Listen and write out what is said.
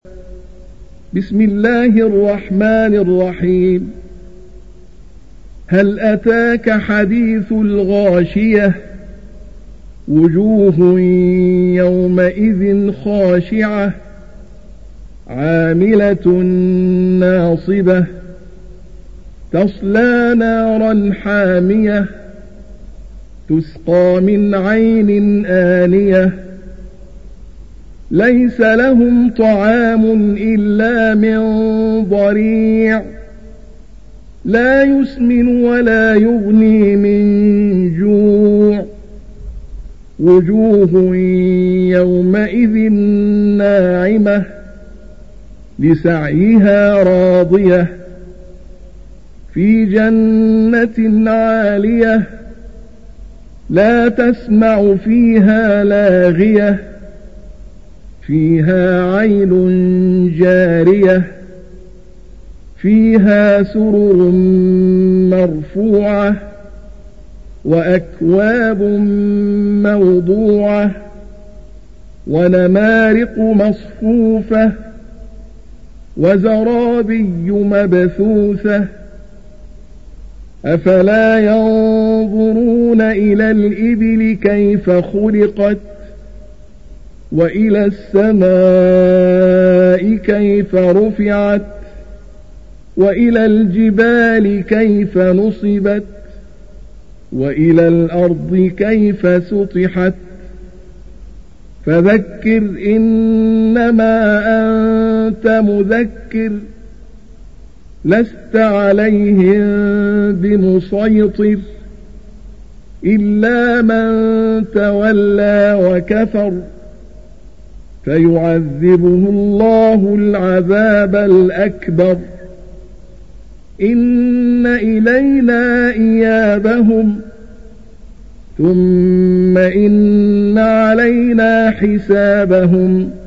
بسم الله الرحمن الرحيم. هل أتاك حديث الغاشية وجوه يومئذ خاشعة عاملة ناصبة تصلى نارا حامية تسقى من عين آنية ليس لهم طعام إلا من ضريع لا يسمن ولا يغني من جوع وجوه يومئذ ناعمة لسعيها راضية في جنة عالية لا تسمع فيها لاغية فيها عين جارية فيها سرر مرفوعة وأكواب موضوعة ونمارق مصفوفة وزرابي مبثوثة أفلا ينظرون إلى الإبل كيف خلقت وإلى السماء كيف رفعت وإلى الجبال كيف نصبت وإلى الأرض كيف سطحت فذكر إنما أنت مذكر لست عليهم بمسيطر إلا من تولى وكفر فيعذبه الله العذاب الأكبر إن إلينا إيابهم ثم إن علينا حسابهم